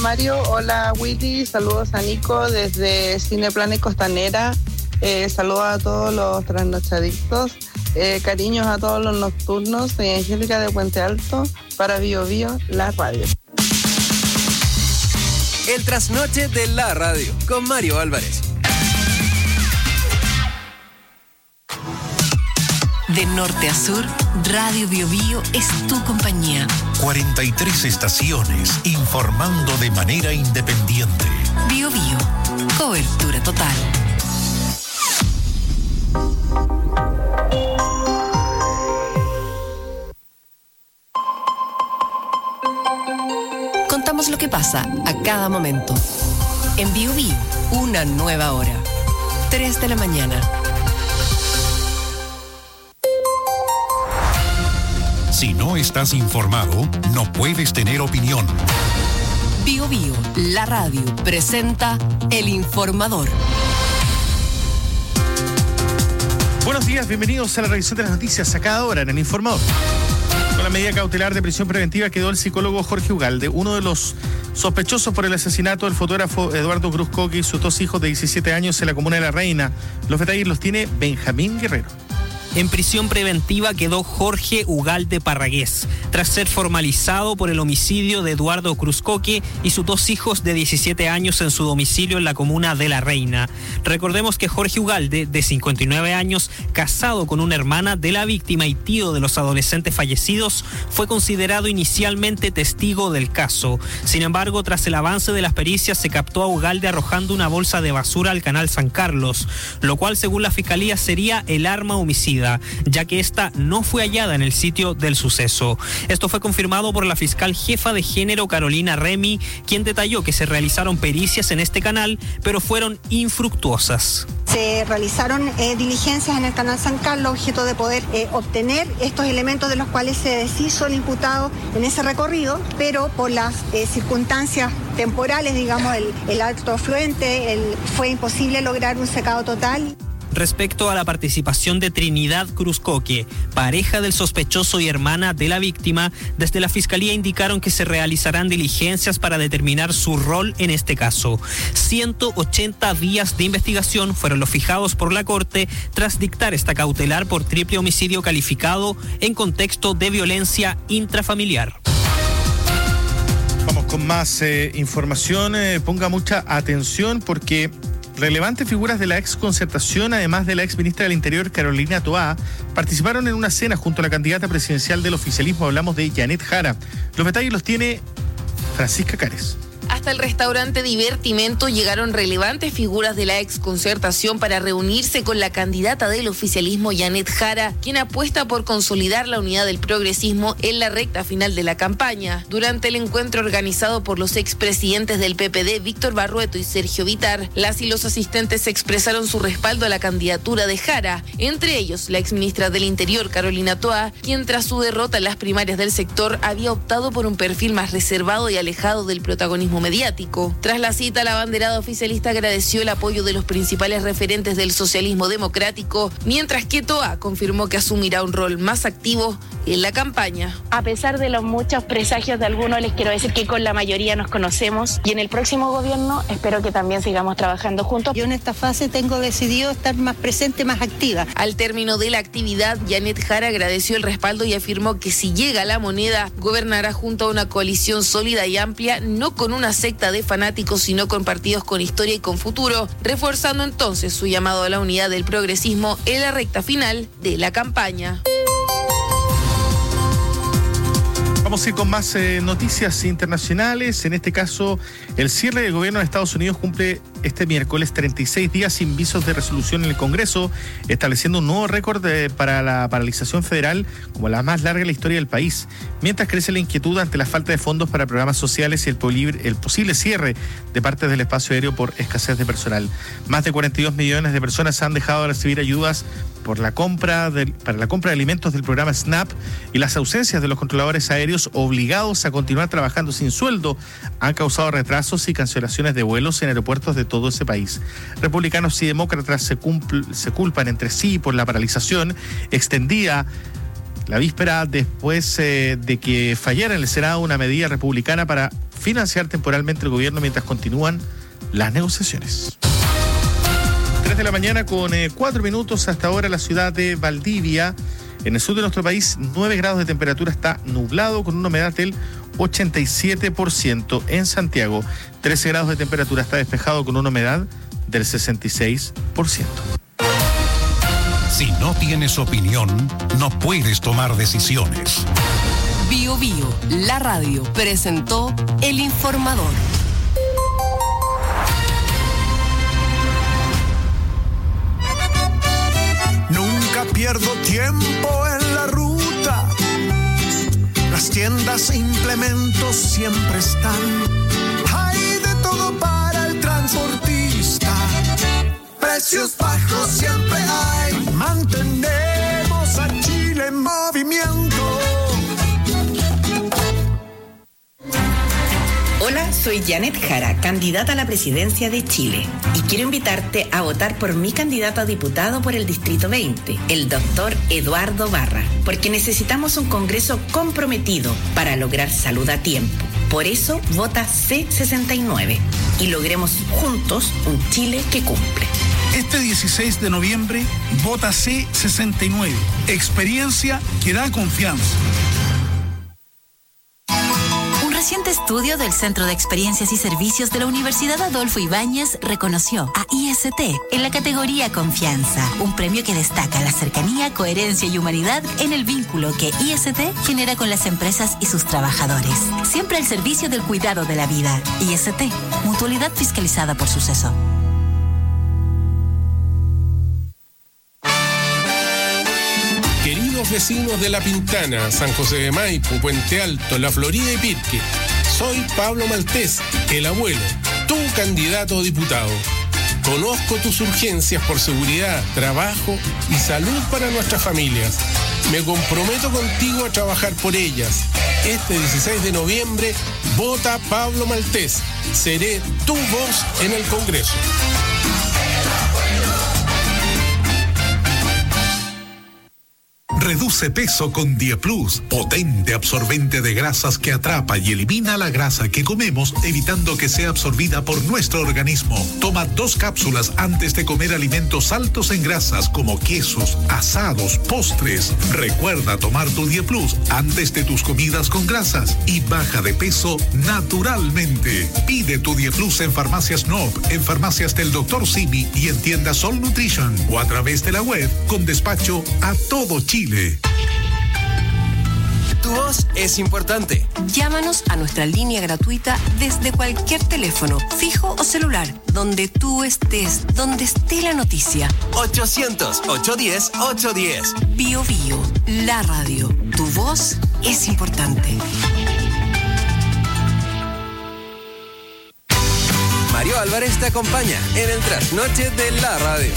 Mario, hola Willy, saludos a Nico desde Cineplanet Costanera, saludos a todos los trasnochadictos, cariños a todos los nocturnos, soy Angélica de Puente Alto para Bio Bio, la radio. El trasnoche de la radio con Mario Álvarez. De norte a sur, Radio Bio Bio es tu compañía. 43 estaciones informando de manera independiente. Bio Bio, cobertura total. Contamos lo que pasa a cada momento. En Bio Bio, una nueva hora. 3 de la mañana. Si no estás informado, no puedes tener opinión. Bio Bio, la radio, presenta El Informador. Buenos días, bienvenidos a la revisión de las noticias a cada hora en El Informador. Con la medida cautelar de prisión preventiva quedó el psicólogo Jorge Ugalde, uno de los sospechosos por el asesinato del fotógrafo Eduardo Cruz-Coque y sus 2 hijos de 17 años en la comuna de La Reina. Los detalles los tiene Benjamín Guerrero. En prisión preventiva quedó Jorge Ugalde Parragués, tras ser formalizado por el homicidio de Eduardo Cruz-Coque y sus 2 hijos de 17 años en su domicilio en la comuna de La Reina. Recordemos que Jorge Ugalde, de 59 años, casado con una hermana de la víctima y tío de los adolescentes fallecidos, fue considerado inicialmente testigo del caso. Sin embargo, tras el avance de las pericias, se captó a Ugalde arrojando una bolsa de basura al canal San Carlos, lo cual, según la fiscalía, sería el arma homicida, ya que esta no fue hallada en el sitio del suceso. Esto fue confirmado por la fiscal jefa de género Carolina Remy, quien detalló que se realizaron pericias en este canal, pero fueron infructuosas. Se realizaron diligencias en el canal San Carlos, objeto de poder obtener estos elementos de los cuales se deshizo el imputado en ese recorrido, pero por las circunstancias temporales, digamos, el alto afluente, fue imposible lograr un secado total. Respecto a la participación de Trinidad Cruz-Coque, pareja del sospechoso y hermana de la víctima, desde la Fiscalía indicaron que se realizarán diligencias para determinar su rol en este caso. 180 días de investigación fueron los fijados por la Corte tras dictar esta cautelar por triple homicidio calificado en contexto de violencia intrafamiliar. Vamos con más información. Ponga mucha atención porque relevantes figuras de la ex Concertación, además de la ex ministra del Interior, Carolina Toá, participaron en una cena junto a la candidata presidencial del oficialismo. Hablamos de Janet Jara. Los detalles los tiene Francisca Cares. Hasta el restaurante Divertimento llegaron relevantes figuras de la ex Concertación para reunirse con la candidata del oficialismo, Janet Jara, quien apuesta por consolidar la unidad del progresismo en la recta final de la campaña. Durante el encuentro organizado por los expresidentes del PPD, Víctor Barrueto y Sergio Vitar, las y los asistentes expresaron su respaldo a la candidatura de Jara, entre ellos la exministra del Interior, Carolina Toá, quien tras su derrota en las primarias del sector había optado por un perfil más reservado y alejado del protagonismo mediático. Tras la cita, la abanderada oficialista agradeció el apoyo de los principales referentes del socialismo democrático, mientras que Toá confirmó que asumirá un rol más activo en la campaña. A pesar de los muchos presagios de algunos, les quiero decir que con la mayoría nos conocemos y en el próximo gobierno espero que también sigamos trabajando juntos. Yo en esta fase tengo decidido estar más presente, más activa. Al término de la actividad, Janet Jara agradeció el respaldo y afirmó que si llega a la moneda, gobernará junto a una coalición sólida y amplia, no con una secta de fanáticos, sino con partidos con historia y con futuro, reforzando entonces su llamado a la unidad del progresismo en la recta final de la campaña. Vamos a ir con más noticias internacionales. En este caso, el cierre del gobierno de Estados Unidos cumple este miércoles 36 días sin visos de resolución en el Congreso, estableciendo un nuevo récord para la paralización federal como la más larga en la historia del país, mientras crece la inquietud ante la falta de fondos para programas sociales y el posible cierre de partes del espacio aéreo por escasez de personal. Más de 42 millones de personas han dejado de recibir ayudas para la compra de alimentos del programa SNAP, y las ausencias de los controladores aéreos obligados a continuar trabajando sin sueldo han causado retrasos y cancelaciones de vuelos en aeropuertos de todo ese país. Republicanos y demócratas se culpan entre sí por la paralización extendida la víspera después de que fallara en el Senado una medida republicana para financiar temporalmente el gobierno mientras continúan las negociaciones. 3 de la mañana con 4 minutos hasta ahora la ciudad de Valdivia. En el sur de nuestro país, 9 grados de temperatura, está nublado con una humedad del 87%. En Santiago, 13 grados de temperatura, está despejado con una humedad del 66%. Si no tienes opinión, no puedes tomar decisiones. Bio Bio, la radio, presentó El Informador. Nunca pierdo tiempo en la ruta. Las tiendas e implementos siempre están. Hay de todo para el transportista. Precios bajos siempre hay. Mantenemos a Chile en movimiento. Hola, soy Janet Jara, candidata a la presidencia de Chile. Y quiero invitarte a votar por mi candidato a diputado por el Distrito 20, el doctor Eduardo Barra, porque necesitamos un Congreso comprometido para lograr salud a tiempo. Por eso, vota C69 y logremos juntos un Chile que cumple. Este 16 de noviembre, vota C69. Experiencia que da confianza. Un reciente estudio del Centro de Experiencias y Servicios de la Universidad Adolfo Ibáñez reconoció a IST en la categoría Confianza, un premio que destaca la cercanía, coherencia y humanidad en el vínculo que IST genera con las empresas y sus trabajadores. Siempre al servicio del cuidado de la vida. IST, mutualidad fiscalizada por Suceso. Queridos vecinos de La Pintana, San José de Maipo, Puente Alto, La Florida y Pirque, soy Pablo Maltés, el abuelo, tu candidato a diputado. Conozco tus urgencias por seguridad, trabajo y salud para nuestras familias. Me comprometo contigo a trabajar por ellas. Este 16 de noviembre, vota Pablo Maltés. Seré tu voz en el Congreso. Reduce peso con Dieplus, potente absorbente de grasas que atrapa y elimina la grasa que comemos, evitando que sea absorbida por nuestro organismo. Toma 2 cápsulas antes de comer alimentos altos en grasas como quesos, asados, postres. Recuerda tomar tu Dieplus antes de tus comidas con grasas y baja de peso naturalmente. Pide tu Dieplus en Farmacias Nob, en Farmacias del Dr. Simi y en tiendas Sol Nutrition o a través de la web con despacho a todo Chile. Tu voz es importante. Llámanos a nuestra línea gratuita desde cualquier teléfono, fijo o celular, donde tú estés, donde esté la noticia. 800-810-810. Bio Bio, la radio. Tu voz es importante. Mario Álvarez te acompaña en el trasnoche de la radio.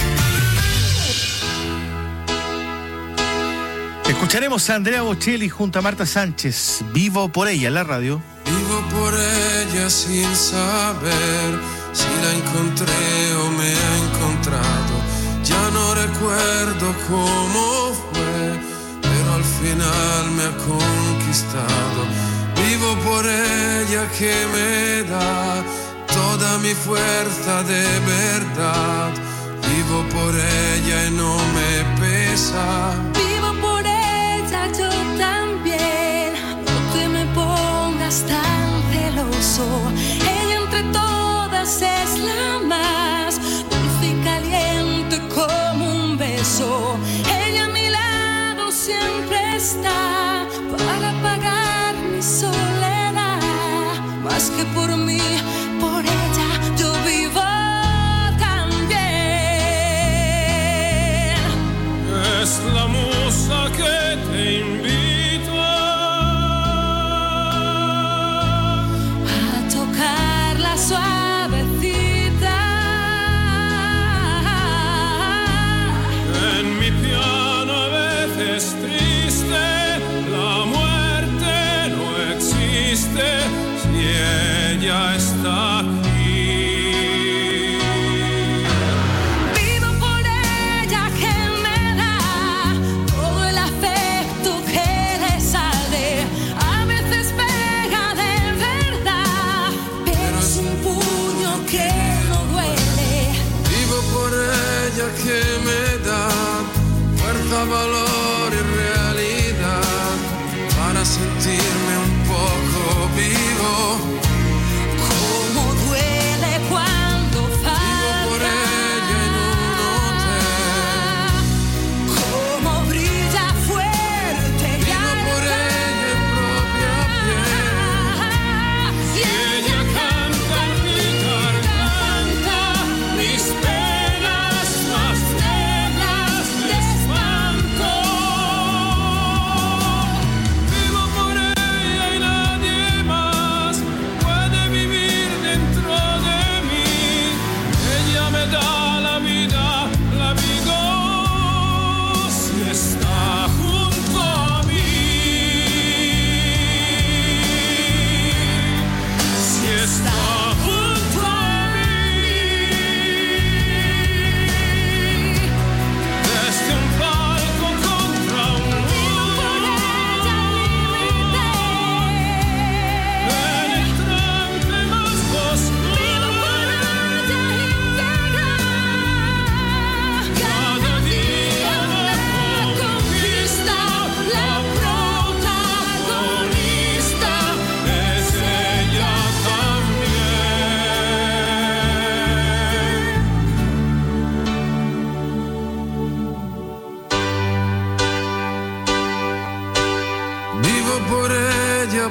Escucharemos a Andrea Bocelli junto a Marta Sánchez. Vivo por ella, la radio. Vivo por ella sin saber si la encontré o me ha encontrado. Ya no recuerdo cómo fue, pero al final me ha conquistado. Vivo por ella que me da toda mi fuerza de verdad. Vivo por ella y no me pesa. Vivo por ella, yo también. No te me pongas tan celoso. Ella entre todas es la más dulce y caliente como un beso. Ella a mi lado siempre está para apagar mi soledad. Más que por mí, por ella yo vivo también. Es la mujer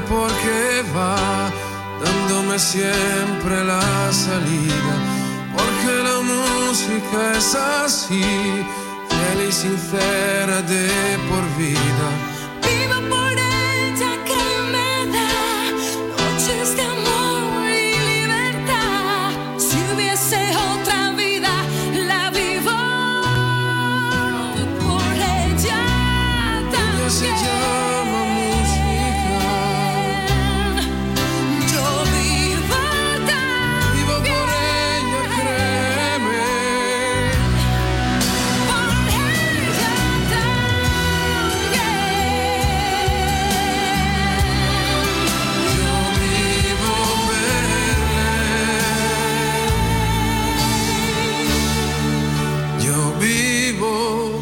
porque va dándome siempre la salida, porque la música es así, fiel y sincera de por vida. Vivo por ella que me da noches de amor y libertad. Si hubiese otra vida, la vivo por ella también. Ella se llama música. Yo vivo también. Vivo por ella, créeme. Por ella también. Yo vivo verle. Yo vivo.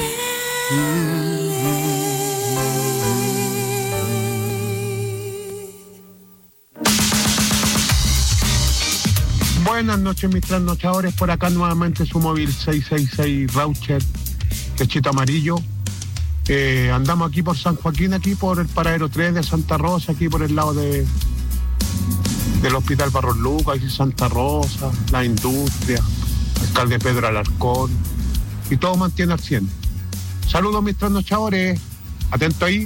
Buenas noches, mis trasnochadores. Por acá nuevamente su móvil 666 Raucher, Quechito Amarillo. Andamos aquí por San Joaquín, aquí por el paradero 3 de Santa Rosa, aquí por el lado del Hospital Barros Lucas, aquí Santa Rosa, la industria, alcalde Pedro Alarcón, y todo mantiene al 100. Saludos, mis trasnochadores. Atento ahí.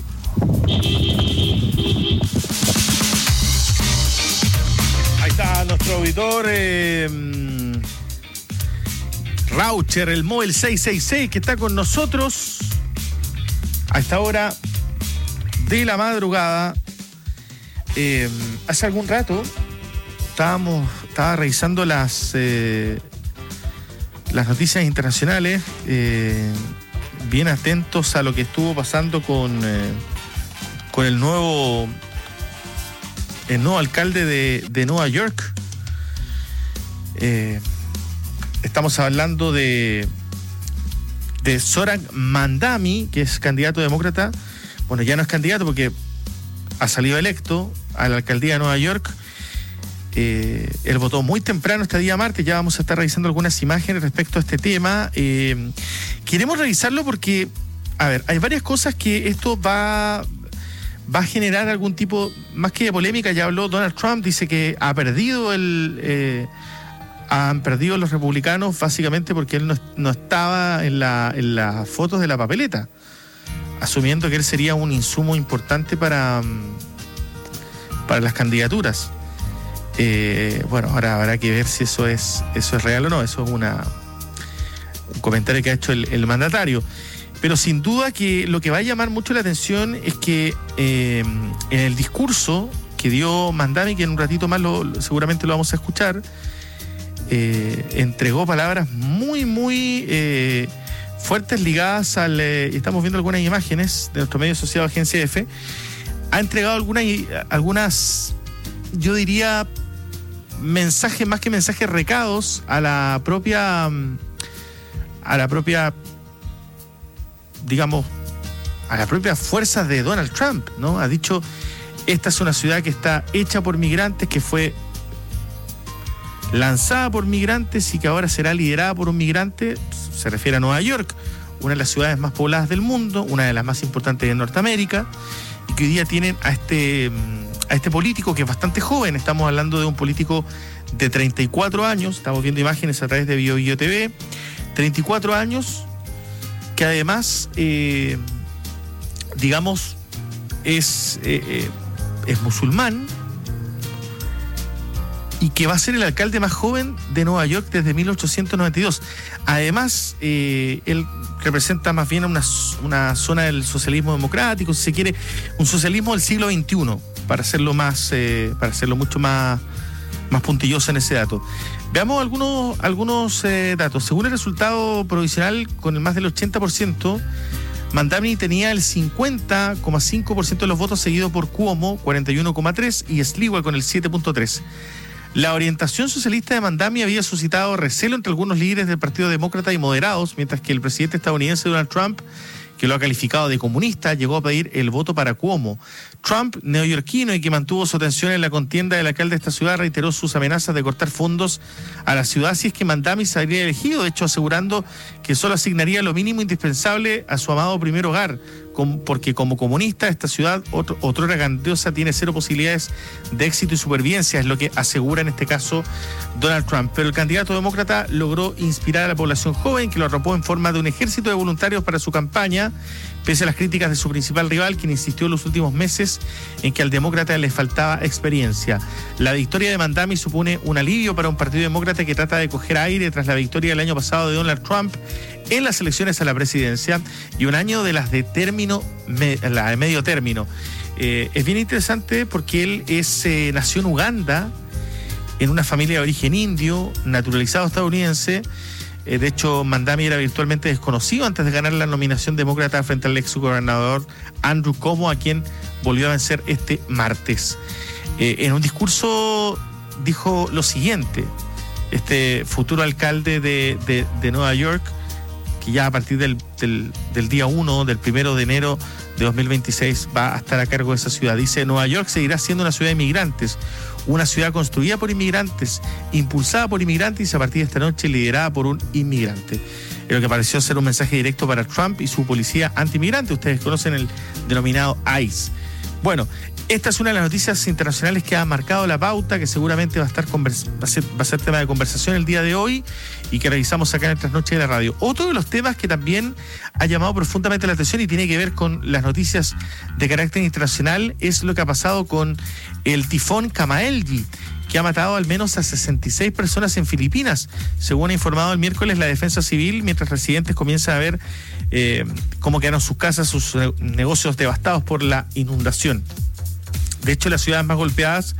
Ahí está nuestro auditor Raucher, el móvil 666, que está con nosotros a esta hora de la madrugada. Hace algún rato estaba revisando las noticias internacionales, bien atentos a lo que estuvo pasando con el nuevo alcalde de Nueva York. Estamos hablando de Zoran Mandami, que es candidato demócrata. Bueno, ya no es candidato porque ha salido electo a la alcaldía de Nueva York. Él votó muy temprano este día martes. Ya vamos a estar revisando algunas imágenes respecto a este tema. Queremos revisarlo porque, a ver, hay varias cosas que esto va a generar algún tipo, más que de polémica. Ya habló Donald Trump, dice que han perdido los republicanos básicamente porque él no estaba en las fotos de la papeleta, asumiendo que él sería un insumo importante para las candidaturas. Bueno, ahora habrá que ver si eso es real o no. Eso es un comentario que ha hecho el mandatario. Pero sin duda que lo que va a llamar mucho la atención es que en el discurso que dio Mandami, que en un ratito más seguramente lo vamos a escuchar, entregó palabras muy, muy fuertes ligadas al... estamos viendo algunas imágenes de nuestro medio asociado a Agencia F. Ha entregado algunas, yo diría, mensajes, más que mensajes, recados a la propia, digamos, a la propia fuerza de Donald Trump, ¿no? Ha dicho, esta es una ciudad que está hecha por migrantes, que fue lanzada por migrantes y que ahora será liderada por un migrante. Se refiere a Nueva York, una de las ciudades más pobladas del mundo, una de las más importantes de Norteamérica, y que hoy día tienen a este político que es bastante joven. Estamos hablando de un político de 34 años, estamos viendo imágenes a través de BioBio TV, 34 años, que además, digamos, es musulmán, y que va a ser el alcalde más joven de Nueva York desde 1892. Además, él representa más bien una zona del socialismo democrático, si se quiere, un socialismo del siglo XXI, para hacerlo mucho más puntilloso en ese dato. Veamos algunos datos. Según el resultado provisional, con el más del 80%, Mandami tenía el 50,5% de los votos, seguido por Cuomo, 41,3%, y Sliwa con el 7,3%. La orientación socialista de Mandami había suscitado recelo entre algunos líderes del Partido Demócrata y moderados, mientras que el presidente estadounidense Donald Trump, que lo ha calificado de comunista, llegó a pedir el voto para Cuomo. Trump, neoyorquino y que mantuvo su atención en la contienda del alcalde de esta ciudad, reiteró sus amenazas de cortar fondos a la ciudad si es que Mandami se habría elegido, de hecho asegurando que solo asignaría lo mínimo indispensable a su amado primer hogar, porque como comunista esta ciudad, otrora grandiosa, tiene cero posibilidades de éxito y supervivencia, es lo que asegura en este caso Donald Trump. Pero el candidato demócrata logró inspirar a la población joven, que lo arropó en forma de un ejército de voluntarios para su campaña, pese a las críticas de su principal rival, quien insistió en los últimos meses en que al demócrata le faltaba experiencia. La victoria de Mandami supone un alivio para un partido demócrata que trata de coger aire tras la victoria del año pasado de Donald Trump en las elecciones a la presidencia y un año de las de medio término. Es bien interesante porque él nació en Uganda, en una familia de origen indio, naturalizado estadounidense. De hecho, Mandami era virtualmente desconocido antes de ganar la nominación demócrata frente al ex gobernador Andrew Cuomo, a quien volvió a vencer este martes. En un discurso dijo lo siguiente: este futuro alcalde de Nueva York, que ya a partir del día 1, del 1 de enero de 2026, va a estar a cargo de esa ciudad. Dice: Nueva York seguirá siendo una ciudad de inmigrantes, una ciudad construida por inmigrantes, impulsada por inmigrantes y a partir de esta noche liderada por un inmigrante. Lo que pareció ser un mensaje directo para Trump y su policía anti-inmigrante. Ustedes conocen el denominado ICE. Bueno, esta es una de las noticias internacionales que ha marcado la pauta, que seguramente va a ser tema de conversación el día de hoy y que revisamos acá en el Trasnoche de la Radio. Otro de los temas que también ha llamado profundamente la atención y tiene que ver con las noticias de carácter internacional es lo que ha pasado con el tifón Kamaelji, que ha matado al menos a 66 personas en Filipinas, según ha informado el miércoles la Defensa Civil, mientras residentes comienzan a ver cómo quedaron sus casas, sus negocios devastados por la inundación. De hecho, las ciudades más golpeadas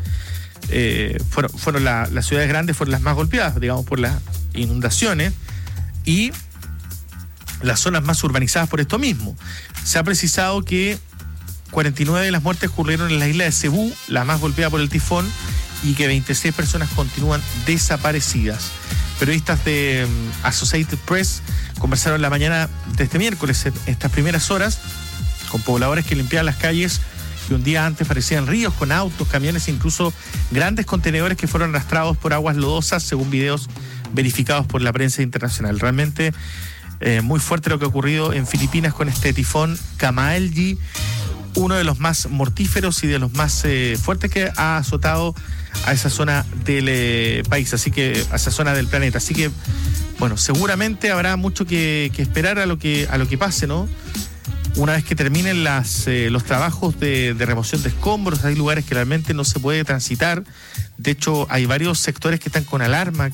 las ciudades grandes fueron las más golpeadas, digamos, por las inundaciones, y las zonas más urbanizadas por esto mismo. Se ha precisado que 49 de las muertes ocurrieron en la isla de Cebú, la más golpeada por el tifón, y que 26 personas continúan desaparecidas. Periodistas de Associated Press conversaron la mañana de este miércoles, en estas primeras horas, con pobladores que limpiaban las calles que un día antes parecían ríos, con autos, camiones e incluso grandes contenedores que fueron arrastrados por aguas lodosas, según videos verificados por la prensa internacional. Realmente muy fuerte lo que ha ocurrido en Filipinas con este tifón Kamaelji, uno de los más mortíferos y de los más fuertes que ha azotado a esa zona del país, así que a esa zona del planeta. Así que, bueno, seguramente habrá mucho que esperar a lo que pase, ¿no? Una vez que terminen los trabajos de remoción de escombros, hay lugares que realmente no se puede transitar. De hecho, hay varios sectores que están con alarma,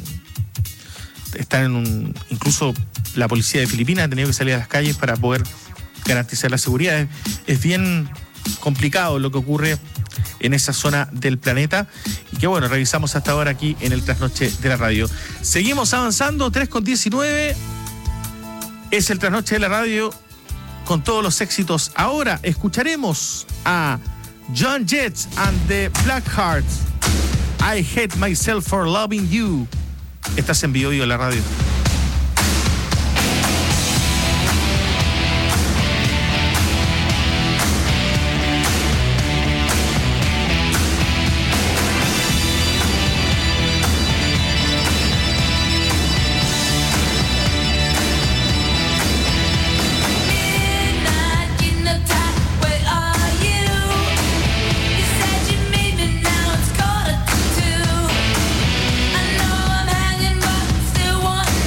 incluso la policía de Filipinas ha tenido que salir a las calles para poder garantizar la seguridad. Es bien complicado lo que ocurre en esa zona del planeta y que, bueno, revisamos hasta ahora aquí en el Trasnoche de la Radio. Seguimos avanzando, 3:19, es el Trasnoche de la Radio con todos los éxitos. Ahora escucharemos a John Jett and the Blackhearts, I Hate Myself for Loving You. Estás en Bio Bio de la Radio. I know I'm hanging, but still want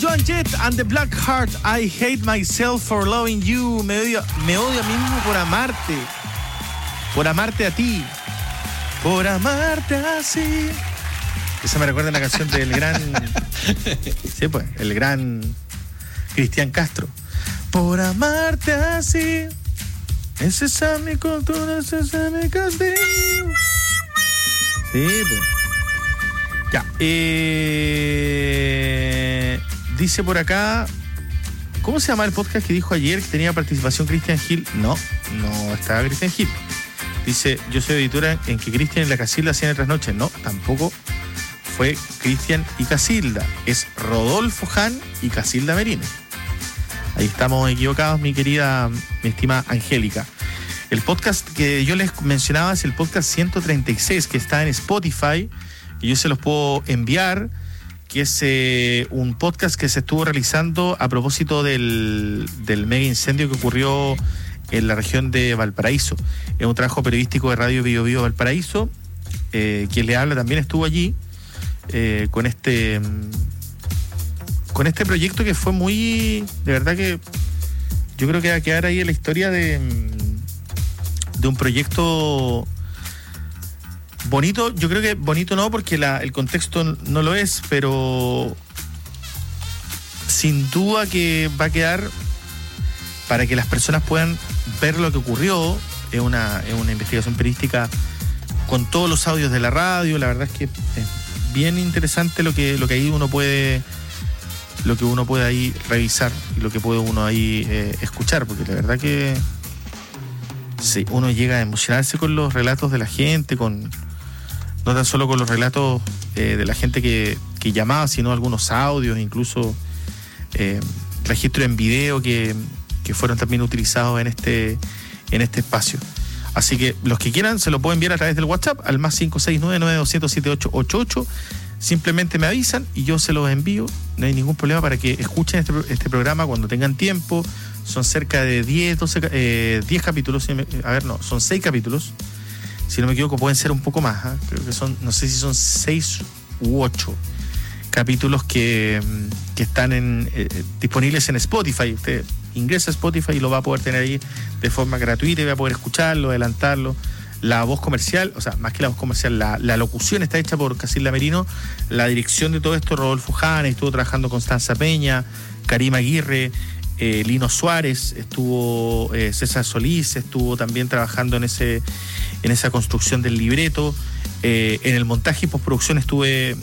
Joan Jett and the Black Heart. I hate myself for loving you. Me odio a mí mismo por amarte. Por amarte a ti. Por amarte así. Esa me recuerda a la canción del gran... Sí, pues, el gran Cristian Castro. Por amarte así. Esa es mi cultura, ese es mi castigo. Sí, pues. Ya. Dice por acá, ¿cómo se llama el podcast que dijo ayer que tenía participación Cristian Gil? No estaba Cristian Gil. Dice, yo soy editora en que Cristian y la Casilda hacían el trasnoche. No, tampoco fue Cristian y Casilda. Es Rodolfo Hahn y Casilda Merino. Ahí estamos equivocados, mi estimada Angélica. El podcast que yo les mencionaba es el podcast 136, que está en Spotify, y yo se los puedo enviar, que es un podcast que se estuvo realizando a propósito del mega incendio que ocurrió en la región de Valparaíso. Es un trabajo periodístico de Radio Bio Bio Valparaíso. Quien le habla también estuvo allí con este proyecto que fue muy... De verdad que yo creo que va a quedar ahí en la historia de un proyecto bonito. Yo creo que bonito no, porque el contexto no lo es, pero sin duda que va a quedar para que las personas puedan ver lo que ocurrió. Es una investigación periodística con todos los audios de la radio. La verdad es que es bien interesante lo que ahí uno puede ahí revisar y lo que puede uno ahí escuchar, porque la verdad que sí, uno llega a emocionarse con los relatos de la gente, no tan solo con los relatos de la gente que llamaba, sino algunos audios, incluso registros en video que fueron también utilizados en este espacio. Así que los que quieran se lo pueden enviar a través del WhatsApp al más 569-9200-7888. Simplemente me avisan y yo se los envío. No hay ningún problema para que escuchen este programa cuando tengan tiempo. Son cerca de 10 capítulos. Son 6 capítulos. Si no me equivoco, pueden ser un poco más. Creo que son, no sé si son 6 u 8 capítulos que están disponibles en Spotify. Usted ingresa a Spotify y lo va a poder tener ahí de forma gratuita y va a poder escucharlo, adelantarlo. La voz comercial, o sea, más que la voz comercial, la locución está hecha por Casilda Merino. La dirección de todo esto, Rodolfo Hahn. Estuvo trabajando Constanza Peña, Karima Aguirre, Lino Suárez, estuvo César Solís, estuvo también trabajando en esa construcción del libreto. En el montaje y postproducción estuve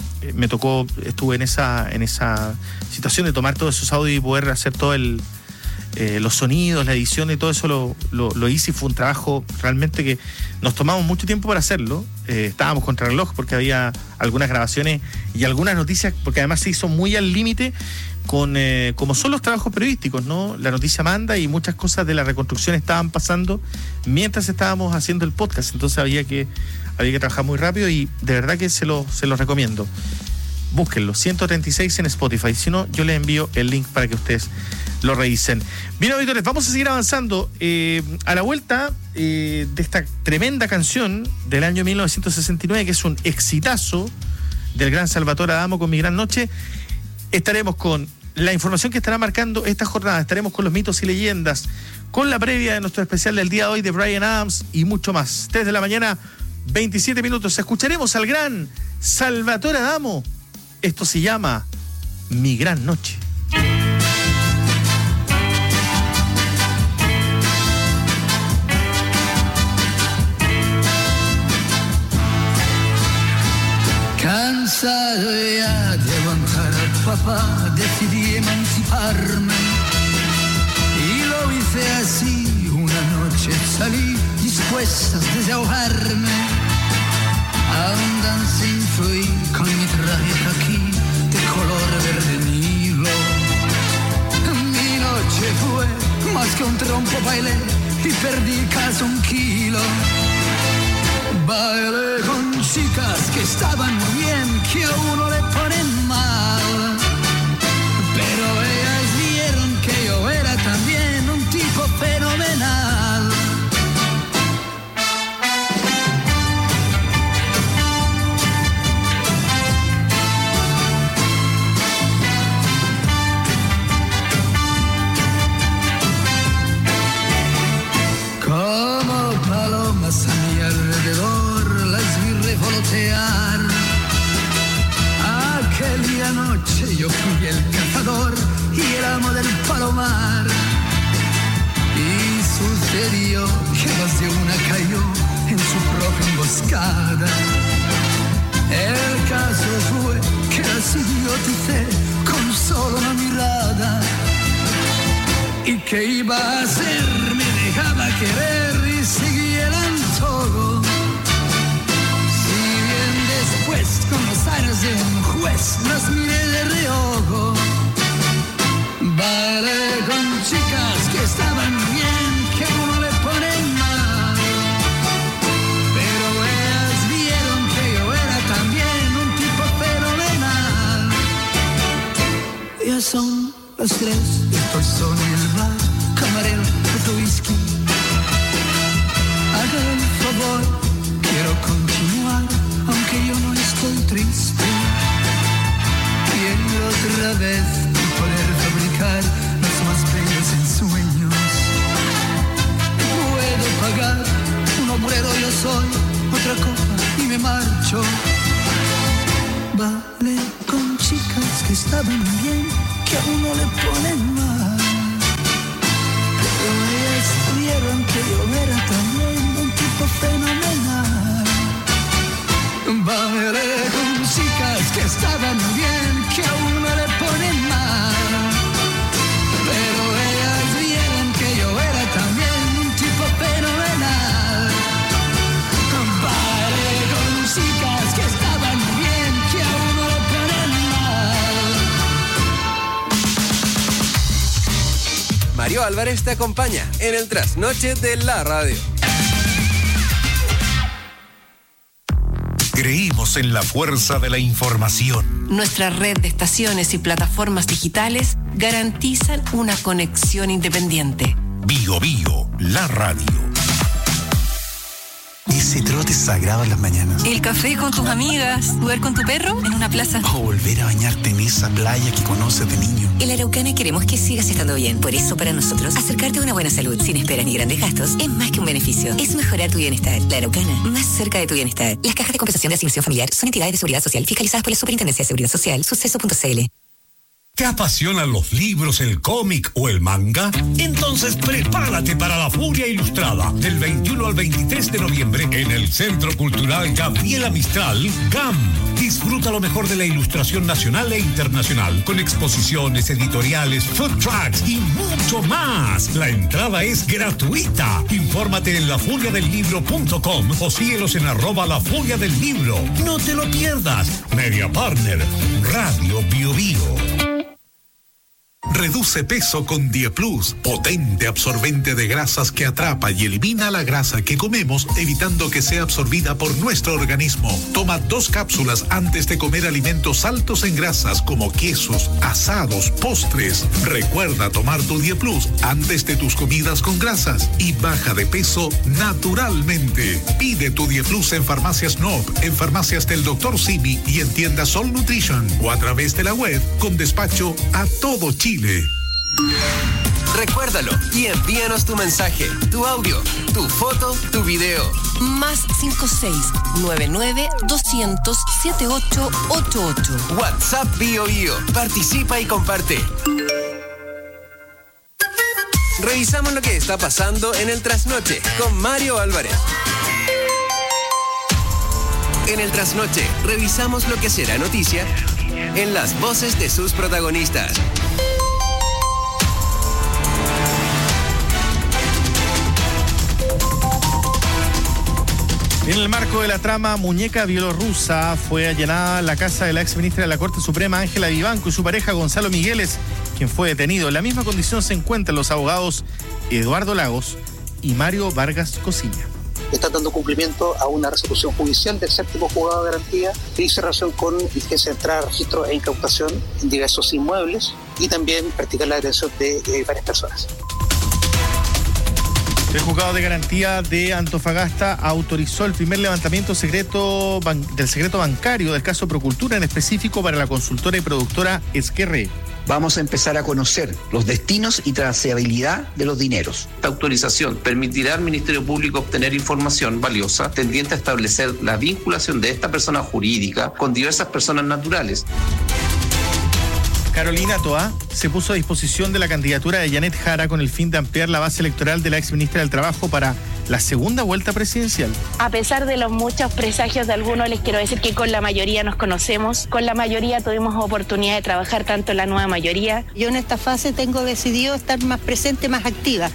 en esa situación de tomar todos esos audios y poder hacer todo los sonidos, la edición y todo eso lo hice, y fue un trabajo realmente que nos tomamos mucho tiempo para hacerlo. Estábamos contra reloj porque había algunas grabaciones y algunas noticias, porque además se hizo muy al límite como son los trabajos periodísticos, ¿no? La noticia manda y muchas cosas de la reconstrucción estaban pasando mientras estábamos haciendo el podcast, entonces había que trabajar muy rápido y de verdad que se los recomiendo. Búsquenlo, 136 en Spotify. Si no, yo les envío el link para que ustedes lo revisen. Bien, auditores, vamos a seguir avanzando. A la vuelta de esta tremenda canción del año 1969, que es un exitazo del gran Salvatore Adamo con Mi Gran Noche, estaremos con la información que estará marcando esta jornada. Estaremos con los mitos y leyendas, con la previa de nuestro especial del día de hoy de Bryan Adams y mucho más. 3 de la mañana, 27 minutos. Escucharemos al gran Salvatore Adamo. Esto se llama Mi Gran Noche. Cansado ya de aguantar al papá, decidí emanciparme y lo hice así. Una noche salí dispuesta a desahogarme. Andan sin fui con mi traje aquí de color verde Nilo. Mi noche fue más que un trompo, bailé y perdí casi 1 kilo. Bailé con chicas que estaban muy bien, que a uno le ponen mal, pero ellas vieron que yo era también un tipo fenomenal. emboscada. El caso fue que las idioticé con solo una mirada. ¿Y qué iba a hacer? Me dejaba querer y seguía el antojo. Si bien después con los aires de un juez las miré de reojo. Bailé con chicas que estaban bien, que a uno le ponen mal. Pero ellas vieron que yo era también un tipo fenomenal. Ya son las 3, estoy solo en el bar, camarero, otro whisky. Haga el favor, quiero continuar, aunque yo no estoy triste. Quiero otra vez poder fabricar los más bellos ensueños. Puedo pagar un obrero, yo soy otra copa y me marcho. Vale con chicas que estaban bien, que a uno le ponen mal. Pero ellas vieron que yo era también un tipo fenomenal. Bailé con chicas que estaban bien, que a uno le ponen mal. Pero ellas vieron que yo era también un tipo fenomenal. Bailé con chicas que estaban bien, que a uno le ponen mal. Mario Álvarez te acompaña en el trasnoche de la radio. Creímos en la fuerza de la información. Nuestra red de estaciones y plataformas digitales garantizan una conexión independiente. Bio Bio, la radio. Ese trote sagrado en las mañanas. El café con tus amigas, jugar con tu perro en una plaza. O volver a bañarte en esa playa que conoces de niño. En La Araucana queremos que sigas estando bien. Por eso, para nosotros, acercarte a una buena salud sin esperas ni grandes gastos es más que un beneficio. Es mejorar tu bienestar. La Araucana, más cerca de tu bienestar. Las cajas de compensación de asignación familiar son entidades de seguridad social fiscalizadas por la Superintendencia de Seguridad Social, suceso.cl. ¿Te apasionan los libros, el cómic o el manga? Entonces prepárate para la Furia Ilustrada del 21 al 23 de noviembre en el Centro Cultural Gabriela Mistral, GAM. Disfruta lo mejor de la ilustración nacional e internacional con exposiciones, editoriales, food trucks y mucho más. La entrada es gratuita. Infórmate en lafuriadelibro.com o síguelos en @lafuriadelibro. No te lo pierdas. Media Partner, Radio Bio Bio. Reduce peso con Dieplus, potente absorbente de grasas que atrapa y elimina la grasa que comemos, evitando que sea absorbida por nuestro organismo. Toma 2 cápsulas antes de comer alimentos altos en grasas como quesos, asados, postres. Recuerda tomar tu Dieplus antes de tus comidas con grasas y baja de peso naturalmente. Pide tu Dieplus en Farmacias Nob, en Farmacias del Dr. Simi y en tiendas Sol Nutrition o a través de la web con despacho a todo Chile. Recuérdalo y envíanos tu mensaje, tu audio, tu foto, tu video. Más 56-99-200-7888. WhatsApp Bio Bio. Participa y comparte. Revisamos lo que está pasando en el trasnoche con Mario Álvarez. En el trasnoche revisamos lo que será noticia en las voces de sus protagonistas. En el marco de la trama Muñeca Bielorrusa, fue allanada la casa de la ex ministra de la Corte Suprema, Ángela Vivanco, y su pareja, Gonzalo Migueles, quien fue detenido. En la misma condición se encuentran los abogados Eduardo Lagos y Mario Vargas Cosiña. Está dando cumplimiento a una resolución judicial del 7º Juzgado de Garantía que hizo relación con diligencia de entrada, registro e incautación en diversos inmuebles y también practicar la detención de varias personas. El Juzgado de Garantía de Antofagasta autorizó el primer levantamiento del secreto bancario del caso Procultura, en específico para la consultora y productora Esquerre. Vamos a empezar a conocer los destinos y trazabilidad de los dineros. Esta autorización permitirá al Ministerio Público obtener información valiosa tendiente a establecer la vinculación de esta persona jurídica con diversas personas naturales. Carolina Toá se puso a disposición de la candidatura de Janet Jara con el fin de ampliar la base electoral de la exministra del Trabajo para la segunda vuelta presidencial. A pesar de los muchos presagios de algunos, les quiero decir que con la mayoría nos conocemos, con la mayoría tuvimos oportunidad de trabajar tanto en la nueva mayoría. Yo en esta fase tengo decidido estar más presente, más activa.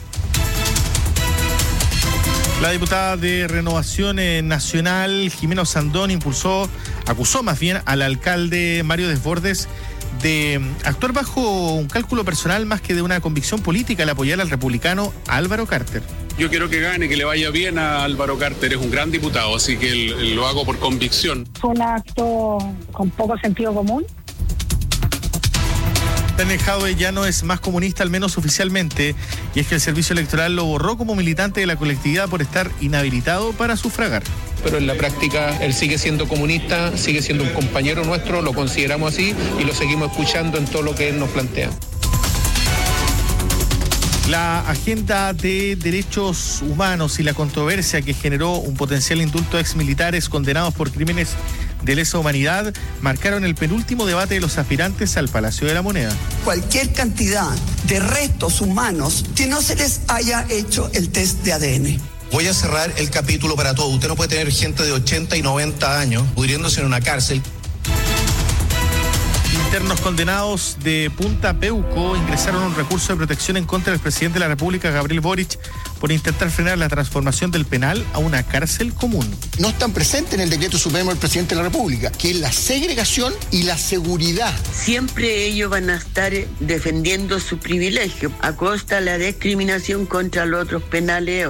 La diputada de Renovación Nacional, Jimena Osandón, acusó más bien al alcalde Mario Desbordes de actuar bajo un cálculo personal más que de una convicción política al apoyar al republicano Álvaro Carter. Yo quiero que gane, que le vaya bien a Álvaro Carter, es un gran diputado, así que lo hago por convicción. Fue un acto con poco sentido común. Daniel Jadwe ya no es más comunista, al menos oficialmente, y es que el servicio electoral lo borró como militante de la colectividad por estar inhabilitado para sufragar. Pero en la práctica él sigue siendo comunista, sigue siendo un compañero nuestro, lo consideramos así y lo seguimos escuchando en todo lo que él nos plantea. La agenda de derechos humanos y la controversia que generó un potencial indulto a exmilitares condenados por crímenes de lesa humanidad marcaron el penúltimo debate de los aspirantes al Palacio de la Moneda. Cualquier cantidad de restos humanos que no se les haya hecho el test de ADN. Voy a cerrar el capítulo para todo. Usted no puede tener gente de 80 y 90 años pudriéndose en una cárcel. Internos condenados de Punta Peuco ingresaron un recurso de protección en contra del presidente de la República, Gabriel Boric, por intentar frenar la transformación del penal a una cárcel común. No están presentes en el decreto supremo del presidente de la República, que es la segregación y la seguridad. Siempre ellos van a estar defendiendo su privilegio a costa de la discriminación contra los otros penales.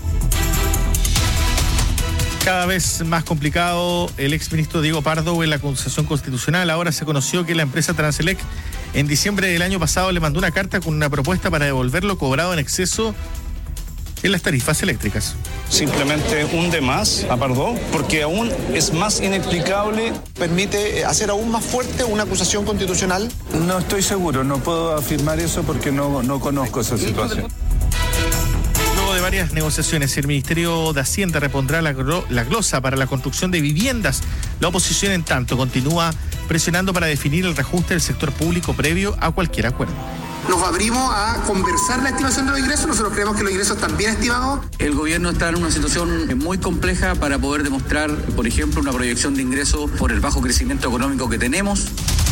Cada vez más complicado el exministro Diego Pardo en la acusación constitucional. Ahora se conoció que la empresa Transelec en diciembre del año pasado le mandó una carta con una propuesta para devolver lo cobrado en exceso en las tarifas eléctricas. Simplemente hunde más a Pardo, porque aún es más inexplicable. ¿Permite hacer aún más fuerte una acusación constitucional? No estoy seguro, no puedo afirmar eso porque no conozco esa situación. Luego de varias negociaciones, el Ministerio de Hacienda repondrá la glosa para la construcción de viviendas. La oposición, en tanto, continúa presionando para definir el reajuste del sector público previo a cualquier acuerdo. Nos abrimos a conversar la estimación de los ingresos. Nosotros creemos que los ingresos están bien estimados. El gobierno está en una situación muy compleja para poder demostrar, por ejemplo, una proyección de ingresos por el bajo crecimiento económico que tenemos.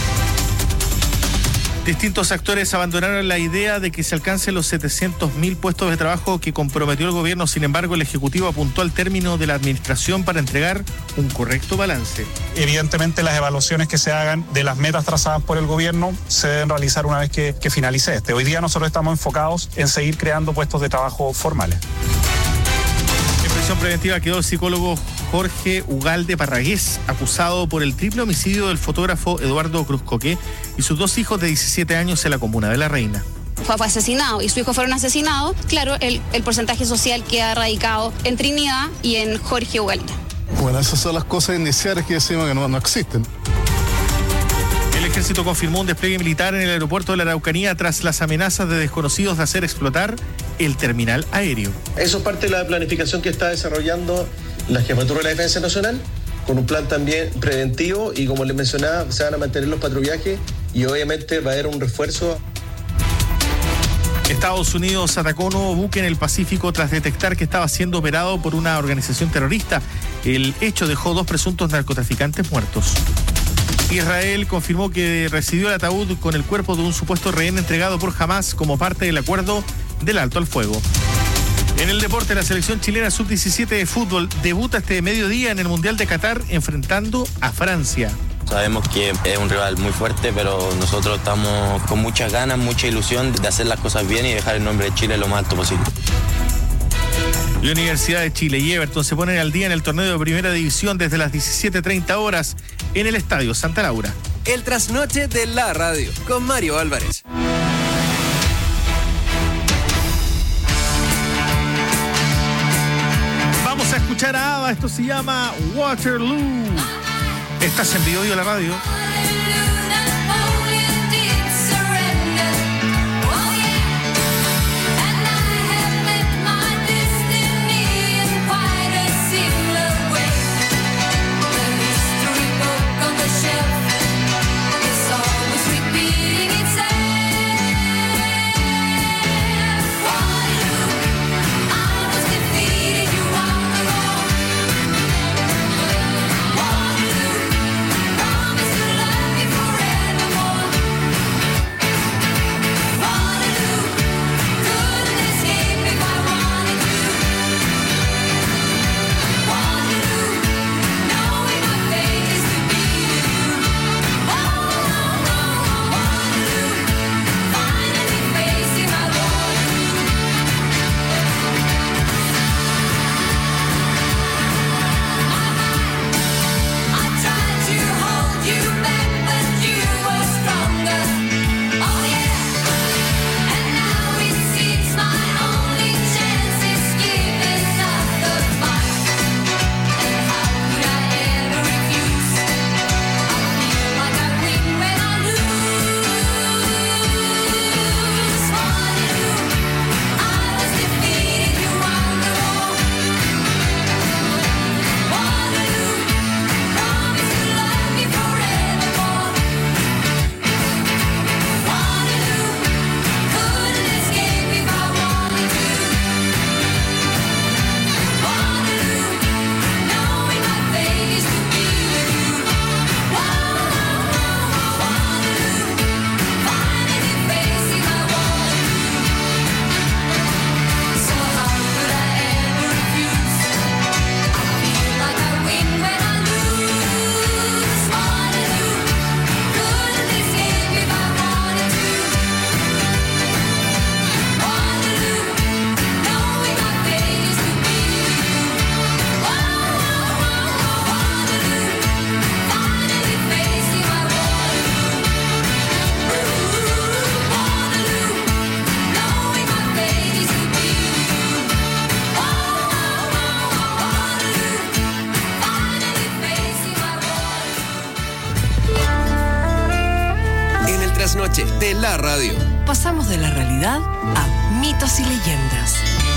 Distintos actores abandonaron la idea de que se alcancen los 700.000 puestos de trabajo que comprometió el gobierno. Sin embargo, el Ejecutivo apuntó al término de la administración para entregar un correcto balance. Evidentemente, las evaluaciones que se hagan de las metas trazadas por el gobierno se deben realizar una vez que finalice este. Hoy día nosotros estamos enfocados en seguir creando puestos de trabajo formales. En prisión preventiva quedó el psicólogo Jorge Ugalde Parragués, acusado por el triple homicidio del fotógrafo Eduardo Cruzcoque y sus dos hijos de 17 años en la comuna de La Reina. Fue asesinado y su hijo fueron asesinados. Claro, el porcentaje social queda radicado en Trinidad y en Jorge Ugalde. Bueno, esas son las cosas iniciales que decimos que no existen. El ejército confirmó un despliegue militar en el aeropuerto de la Araucanía tras las amenazas de desconocidos de hacer explotar el terminal aéreo. Eso es parte de la planificación que está desarrollando la Jefatura de la Defensa Nacional, con un plan también preventivo y, como les mencionaba, se van a mantener los patrullajes y obviamente va a haber un refuerzo. Estados Unidos atacó un nuevo buque en el Pacífico tras detectar que estaba siendo operado por una organización terrorista. El hecho dejó 2 presuntos narcotraficantes muertos. Israel confirmó que recibió el ataúd con el cuerpo de un supuesto rehén entregado por Hamas como parte del acuerdo del alto al fuego. En el deporte, la selección chilena sub-17 de fútbol debuta este mediodía en el Mundial de Qatar enfrentando a Francia. Sabemos que es un rival muy fuerte, pero nosotros estamos con muchas ganas, mucha ilusión de hacer las cosas bien y dejar el nombre de Chile lo más alto posible. La Universidad de Chile y Everton se ponen al día en el torneo de Primera División desde las 17:30 horas en el Estadio Santa Laura. El trasnoche de la radio con Mario Álvarez. Vamos a escuchar a ABBA, esto se llama Waterloo. Estás en Vivo de la Radio. trasnoche de la radio. Pasamos de la realidad a mitos y leyendas.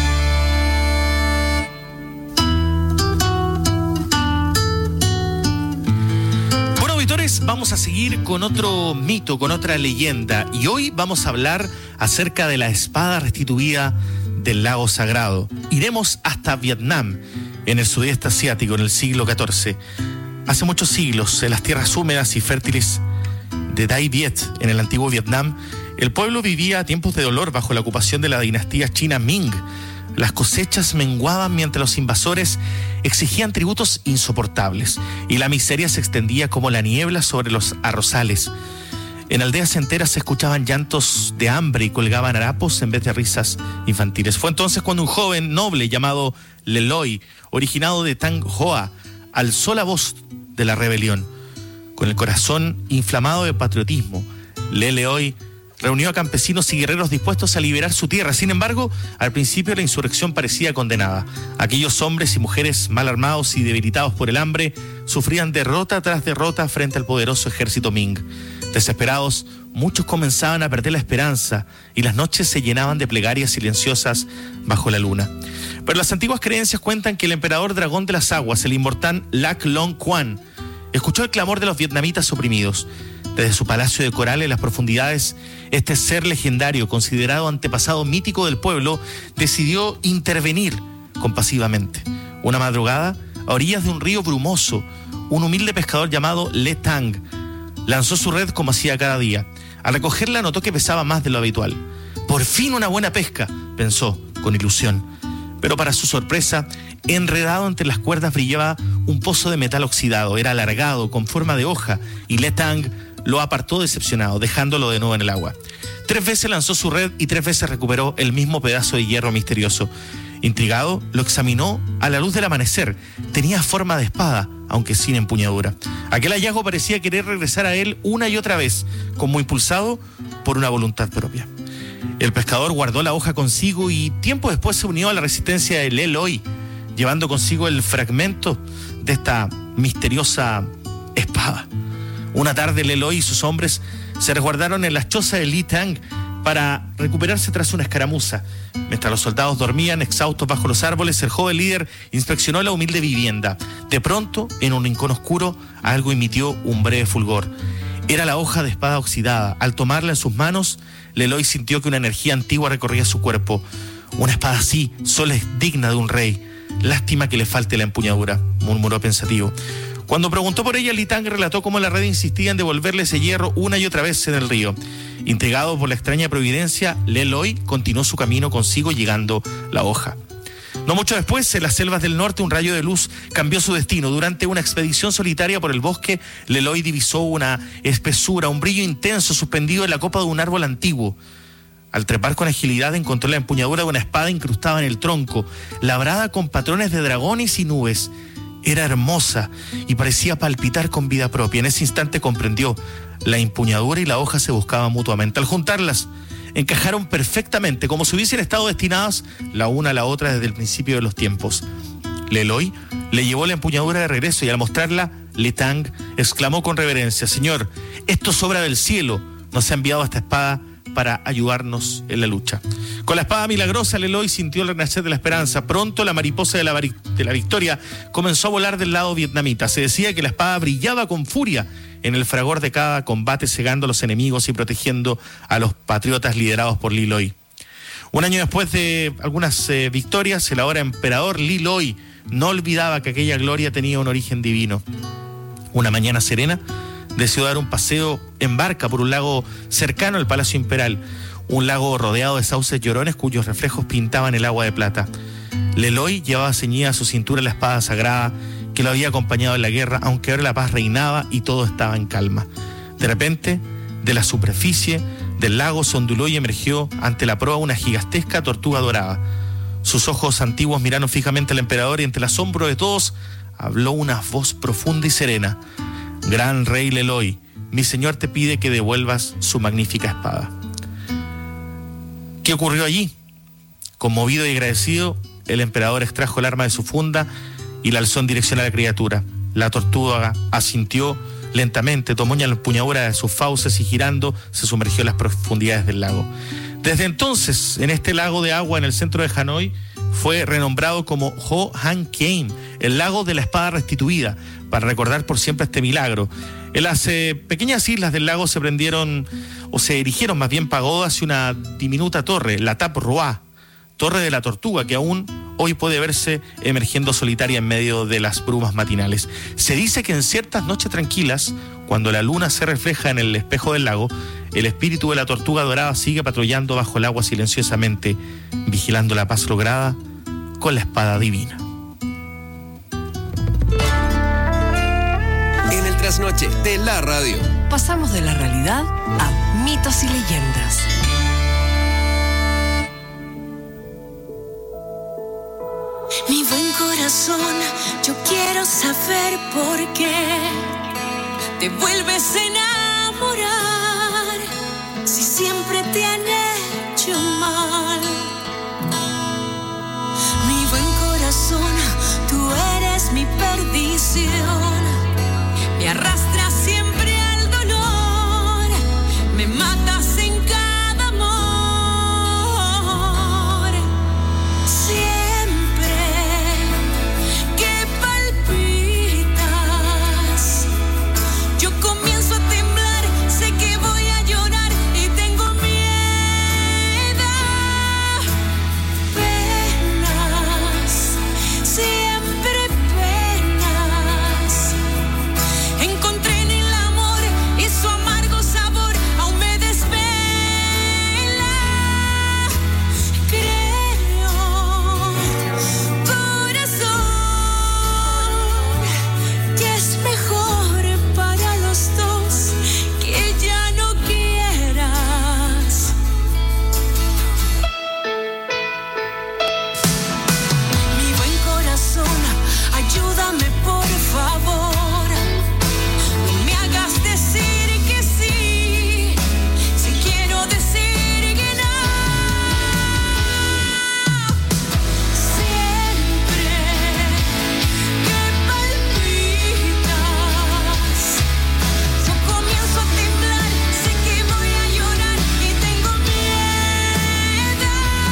Bueno, auditores, vamos a seguir con otro mito, con otra leyenda. Y hoy vamos a hablar acerca de la espada restituida del lago sagrado. Iremos hasta Vietnam, en el sudeste asiático, en el siglo XIV. Hace muchos siglos, en las tierras húmedas y fértiles de Dai Viet, en el antiguo Vietnam, el pueblo vivía tiempos de dolor bajo la ocupación de la dinastía china Ming. Las cosechas menguaban mientras los invasores exigían tributos insoportables y la miseria se extendía como la niebla sobre los arrozales. En aldeas enteras se escuchaban llantos de hambre y colgaban harapos en vez de risas infantiles. Fue entonces cuando un joven noble llamado Le Loi, originado de Thanh Hoa, alzó la voz de la rebelión. Con el corazón inflamado de patriotismo, Le Loi reunió a campesinos y guerreros dispuestos a liberar su tierra. Sin embargo, al principio la insurrección parecía condenada. Aquellos hombres y mujeres mal armados y debilitados por el hambre sufrían derrota tras derrota frente al poderoso ejército Ming. Desesperados, muchos comenzaban a perder la esperanza y las noches se llenaban de plegarias silenciosas bajo la luna. Pero las antiguas creencias cuentan que el emperador dragón de las aguas, el inmortal Lac Long Quan, escuchó el clamor de los vietnamitas oprimidos. Desde su palacio de coral en las profundidades, este ser legendario, considerado antepasado mítico del pueblo, decidió intervenir compasivamente. Una madrugada, a orillas de un río brumoso, un humilde pescador llamado Le Tang lanzó su red como hacía cada día. Al recogerla notó que pesaba más de lo habitual. Por fin una buena pesca, pensó con ilusión. Pero para su sorpresa, enredado entre las cuerdas brillaba un pozo de metal oxidado. Era alargado, con forma de hoja, y Le Tang lo apartó decepcionado, dejándolo de nuevo en el agua. 3 veces lanzó su red y 3 veces recuperó el mismo pedazo de hierro misterioso. Intrigado, lo examinó a la luz del amanecer. Tenía forma de espada, aunque sin empuñadura. Aquel hallazgo parecía querer regresar a él una y otra vez, como impulsado por una voluntad propia. El pescador guardó la hoja consigo y tiempo después se unió a la resistencia de Le Loi, llevando consigo el fragmento de esta misteriosa espada. Una tarde Le Loi y sus hombres se resguardaron en las chozas de Le Tang para recuperarse tras una escaramuza. Mientras los soldados dormían exhaustos bajo los árboles, el joven líder inspeccionó la humilde vivienda. De pronto, en un rincón oscuro, algo emitió un breve fulgor. Era la hoja de espada oxidada. Al tomarla en sus manos, Le Loi sintió que una energía antigua recorría su cuerpo. Una espada así solo es digna de un rey. Lástima que le falte la empuñadura, murmuró pensativo. Cuando preguntó por ella, Le Tang relató cómo la red insistía en devolverle ese hierro una y otra vez en el río. Intrigado por la extraña providencia, Le Loi continuó su camino consigo, llegando la hoja. No mucho después, en las selvas del norte, un rayo de luz cambió su destino. Durante una expedición solitaria por el bosque, Le Loi divisó una espesura, un brillo intenso suspendido en la copa de un árbol antiguo. Al trepar con agilidad, encontró la empuñadura de una espada incrustada en el tronco, labrada con patrones de dragones y nubes. Era hermosa y parecía palpitar con vida propia. En ese instante comprendió: la empuñadura y la hoja se buscaban mutuamente. Al juntarlas, encajaron perfectamente, como si hubiesen estado destinadas la una a la otra desde el principio de los tiempos. Le Loi le llevó la empuñadura de regreso y al mostrarla, Le Tang exclamó con reverencia: Señor, esto es obra del cielo. Nos ha enviado esta espada para ayudarnos en la lucha. Con la espada milagrosa, Le Loi sintió el renacer de la esperanza. Pronto la mariposa de la victoria comenzó a volar del lado vietnamita. Se decía que la espada brillaba con furia en el fragor de cada combate, cegando a los enemigos y protegiendo a los patriotas liderados por Le Loi. Un año después de algunas victorias, el ahora emperador Le Loi no olvidaba que aquella gloria tenía un origen divino. Una mañana serena, decidió dar un paseo en barca por un lago cercano al Palacio Imperial, un lago rodeado de sauces llorones cuyos reflejos pintaban el agua de plata. Le Loi llevaba ceñida a su cintura la espada sagrada que lo había acompañado en la guerra, aunque ahora la paz reinaba y todo estaba en calma. De repente, de la superficie del lago se onduló y emergió ante la proa una gigantesca tortuga dorada. Sus ojos antiguos miraron fijamente al emperador y entre el asombro de todos habló una voz profunda y serena: Gran rey Le Loi, mi señor te pide que devuelvas su magnífica espada. ¿Qué ocurrió allí? Conmovido y agradecido, el emperador extrajo el arma de su funda y la alzó en dirección a la criatura. La tortuga asintió, Lentamente tomó la empuñadura de sus fauces y girando se sumergió en las profundidades del lago. Desde entonces, en este lago de agua en el centro de Hanoi, fue renombrado como Ho Han Kien, el lago de la espada restituida, para recordar por siempre este milagro. En las pequeñas islas del lago se erigieron más bien pagodas y una diminuta torre, la Tap Roa, Torre de la Tortuga, que aún hoy puede verse emergiendo solitaria en medio de las brumas matinales. Se dice que en ciertas noches tranquilas, cuando la luna se refleja en el espejo del lago, el espíritu de la tortuga dorada sigue patrullando bajo el agua silenciosamente, vigilando la paz lograda con la espada divina. En el trasnoche de la radio. Pasamos de la realidad a mitos y leyendas. Mi buen corazón, yo quiero saber por qué te vuelves a enamorar si siempre te han hecho mal. Mi buen corazón, tú eres mi perdición, me arrastras siempre al dolor, me matas en cada amor. Siempre que palpitas, yo comienzo a temblar, sé que voy a llorar y tengo miedo. Penas, siempre penas. Encontré en el amor y su amargo sabor aún me desvela. Creo, corazón, que es mejor para los dos que ya no quieras. Mi buen corazón, ayúdame por favor. No me hagas decir que sí, si quiero decir que no. Siempre que palpitas, yo comienzo a temblar, sé que voy a llorar y tengo miedo.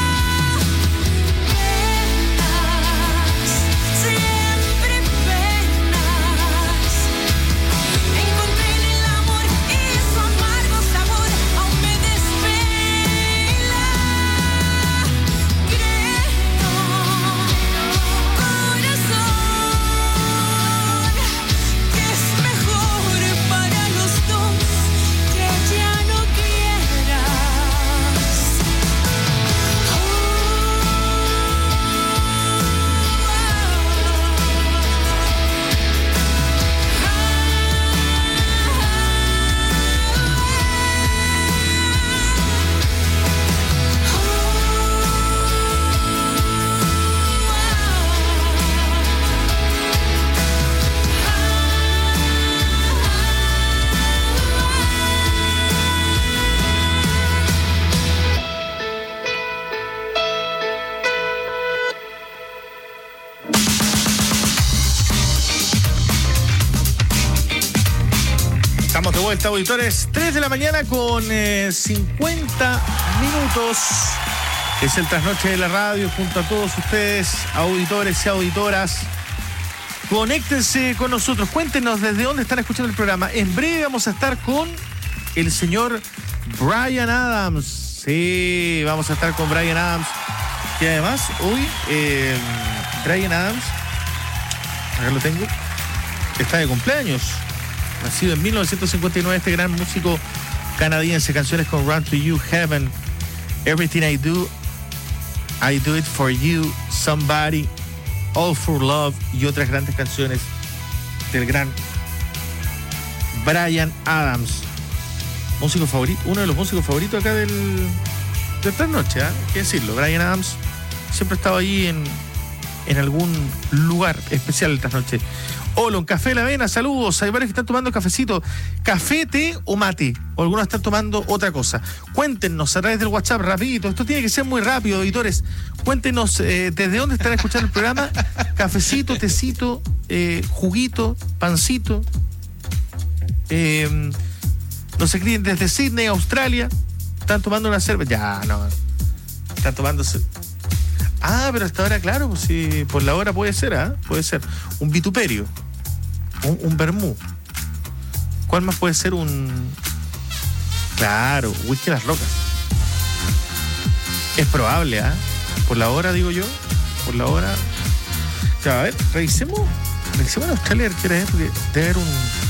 Penas, siempre penas. Encontré en el amor y su amargo sabor aún me desvela. Creo, corazón, que es mejor para los dos que ya no quieras. Estamos de vuelta, auditores. 3 de la mañana con 50 minutos. Es el trasnoche de la radio junto a todos ustedes, auditores y auditoras. Conéctense con nosotros. Cuéntenos desde dónde están escuchando el programa. En breve vamos a estar con el señor Bryan Adams. Sí, vamos a estar con Bryan Adams. Y además, hoy Bryan Adams, acá lo tengo, está de cumpleaños. Nacido en 1959, este gran músico canadiense. Canciones con Run to You, Heaven, Everything I Do It For You, Somebody, All For Love y otras grandes canciones del gran Bryan Adams. Músico favorito, uno de los músicos favoritos acá de esta noche, ¿eh? Hay que decirlo. Bryan Adams siempre ha estado ahí en algún lugar especial esta noche. Hola, un café de la avena, saludos. Hay varios que están tomando cafecito. ¿Café, té o mate? O algunos están tomando otra cosa. Cuéntenos a través del WhatsApp, rapidito. Esto tiene que ser muy rápido, auditores. Cuéntenos desde dónde están escuchando el programa. Cafecito, tecito, juguito, pancito. Nos escriben desde Sydney, Australia. Están tomando una cerveza. Ya, no. Están tomándose. Ah, pero hasta ahora, claro, pues sí, por la hora puede ser, ¿ah? Puede ser. Un vituperio. Un vermú. ¿Cuál más puede ser? Claro, whisky a las rocas. Es probable, ¿ah? Por la hora, digo yo. Por la hora. Ya, a ver, revisemos en Australia, ¿qué hora es? Porque debe haber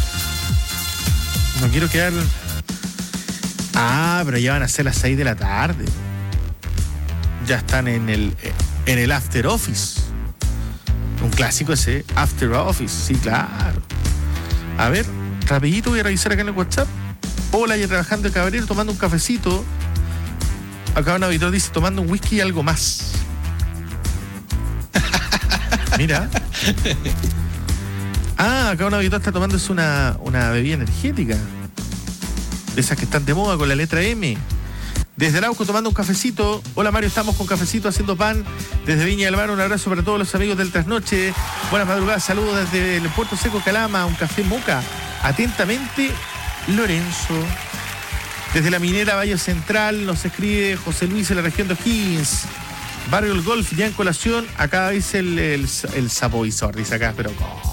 no quiero quedar. Ah, pero ya van a ser las 6 de la tarde. Ya están en el After Office. Un clásico ese, After Office, sí, claro. A ver, rapidito voy a revisar acá en el WhatsApp. Hola, ya trabajando en Cabrero, tomando un cafecito. Acá un auditor dice, tomando un whisky y algo más. Mira. Ah, acá un auditor está tomándose una bebida energética. De esas que están de moda con la letra M. Desde Arauco tomando un cafecito. Hola Mario, estamos con cafecito haciendo pan. Desde Viña del Mar, un abrazo para todos los amigos del Trasnoche. Buenas madrugadas, saludos desde el Puerto Seco Calama, un café moca. Atentamente, Lorenzo. Desde la minera Valle Central nos escribe José Luis en la región de O'Higgins. Barrio El Golf, ya en colación. Acá dice el sapovisor, dice acá, pero ¿cómo?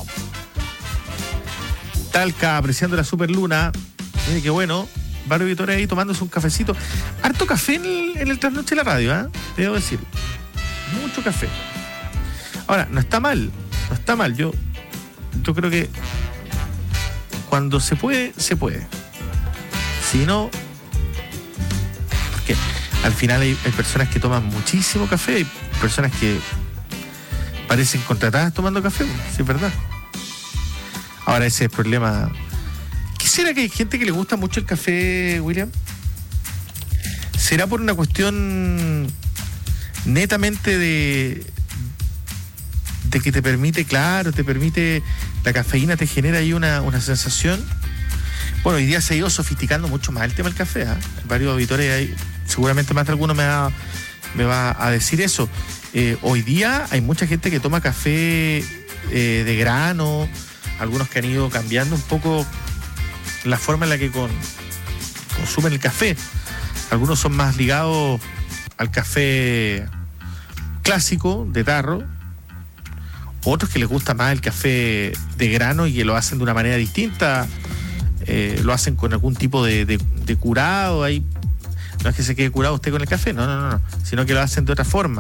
Talca, apreciando la superluna. Mire qué bueno. Barrio Vitoria ahí tomándose un cafecito. Harto café en el Trasnoche de la radio, ¿eh? Debo decir. Mucho café. Ahora, no está mal. No está mal. Yo creo que cuando se puede, se puede. Si no, porque al final hay personas que toman muchísimo café, hay personas que parecen contratadas tomando café, sí, es verdad. Ahora ese es el problema. ¿Será que hay gente que le gusta mucho el café, William? ¿Será por una cuestión netamente de que te permite, claro, la cafeína te genera ahí una sensación? Bueno, hoy día se ha ido sofisticando mucho más el tema del café, ¿eh? Varios auditores hay, seguramente más de alguno me va a decir eso. Hoy día hay mucha gente que toma café de grano, algunos que han ido cambiando un poco la forma en la que consumen el café. Algunos son más ligados al café clásico de tarro, otros que les gusta más el café de grano y que lo hacen de una manera distinta, lo hacen con algún tipo de curado. Ahí no es que se quede curado usted con el café, no, sino que lo hacen de otra forma.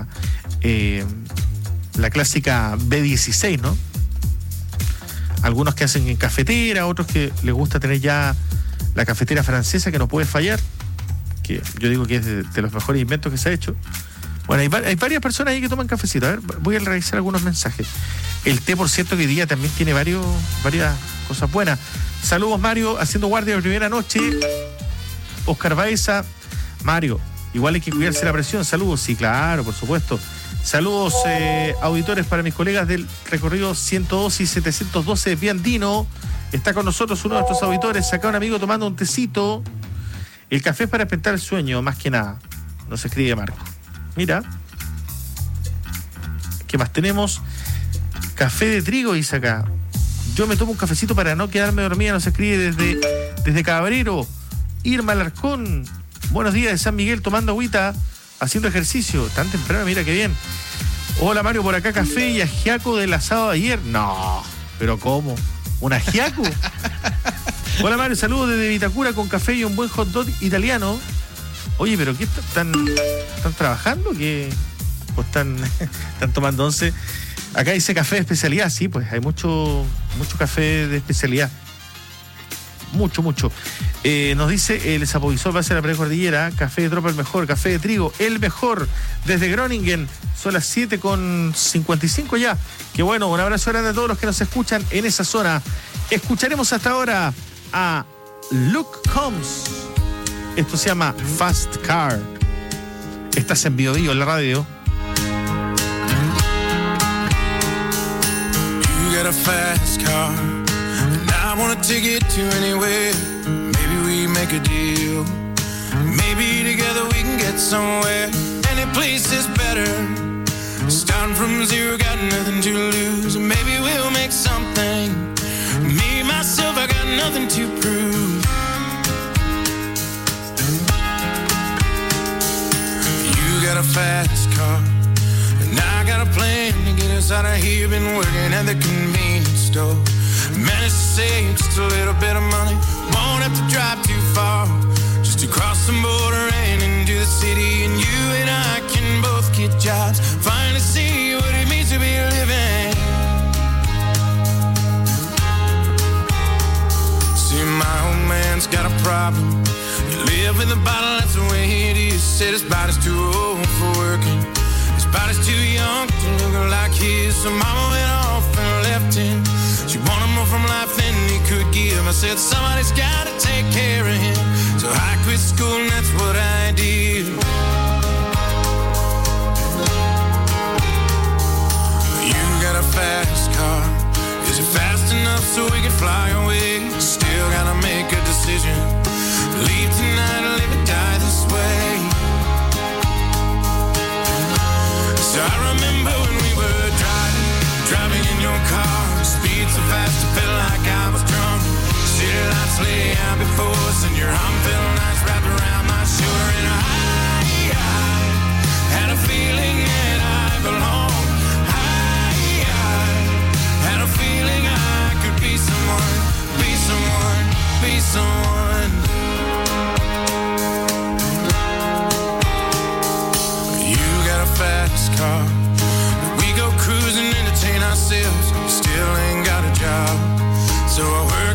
La clásica B16, ¿no? Algunos que hacen en cafetera, otros que les gusta tener ya la cafetera francesa que no puede fallar, que yo digo que es de los mejores inventos que se ha hecho. Bueno, hay varias personas ahí que toman cafecito. A ver, voy a revisar algunos mensajes. El té, por cierto, que hoy día también tiene varias cosas buenas. Saludos, Mario, haciendo guardia de primera noche. Oscar Baeza. Mario, igual hay que cuidarse la presión. Saludos, sí, claro, por supuesto. Saludos, auditores, para mis colegas del recorrido 102 y 712 de Viandino. Está con nosotros uno de nuestros auditores, acá un amigo tomando un tecito. El café es para despertar el sueño, más que nada. Nos escribe Marco. Mira. ¿Qué más tenemos? Café de trigo, dice acá. Yo me tomo un cafecito para no quedarme dormida. Nos escribe desde Cabrero. Irma Alarcón. Buenos días de San Miguel, tomando agüita, haciendo ejercicio. Tan temprano, mira qué bien. Hola Mario, por acá café y ajiaco del asado de ayer. No, pero ¿cómo? ¿Un ajiaco? Hola Mario, saludos desde Vitacura con café y un buen hot dog italiano. Oye, pero ¿qué están trabajando? ¿Qué? ¿O están tomando once? Acá dice café de especialidad, sí, pues hay mucho café de especialidad. Mucho. Nos dice el sapovisor va a ser la precordillera. Café de tropa el mejor, café de trigo el mejor. Desde Groningen, son las 7:55 ya. Qué bueno, un abrazo grande a todos los que nos escuchan en esa zona. Escucharemos hasta ahora a Luke Combs. Esto se llama Fast Car. Estás en Bio Bio en la radio. You got a fast car. I wanna take it to anywhere. Maybe we make a deal. Maybe together we can get somewhere. Any place is better. Starting from zero, got nothing to lose. Maybe we'll make something. Me, myself, I got nothing to prove. outside of here, been working at the convenience store. Managed to save just a little bit of money. Won't have to drive too far, just to cross the border and into the city. And you and I can both get jobs, finally see what it means to be living. See, my old man's got a problem. You live with a bottle, that's the way it is. Said his body's too old for working, his body's too young to look like his. So mama went off and left him. She wanted more from life than he could give. I said somebody's gotta take care of him. So I quit school and that's what I did. You got a fast car, is it fast enough so we can fly away? Still gotta make a decision, leave tonight or live or die this way. So I remember when we were driving in your car, speed so fast it felt like I was drunk. City lights lay out before us and your arm felt nice wrapped around my shoulder. And I had a feeling that I belonged. I had a feeling I could be someone, be someone, be someone.